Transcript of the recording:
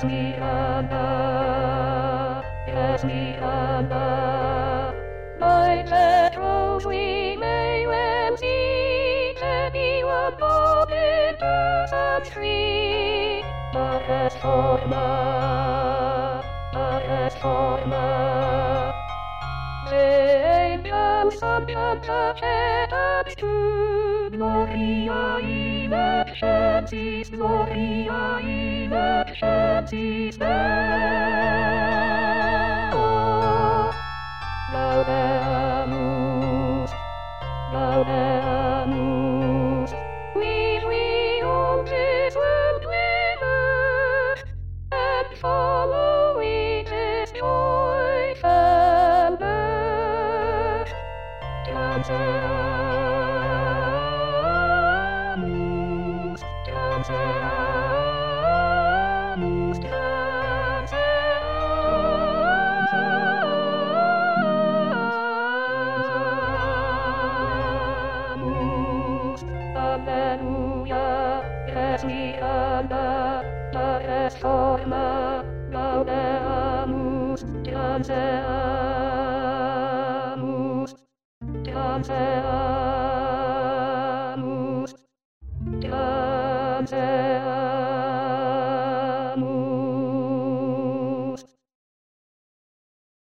me Anna, yes me Anna. My petals we may well see, anyone born into such tree. As for ma, as for ma. Angels and the shepherds too, Gloria in excelsis, Gloria in excelsis Deo. Laudeamus, laudeamus, we on this world live, and following His joyful birth. Danseamus, danseamus, danseamus. Alleluia, yes me Anna, es forma, laudeamus, danseamus.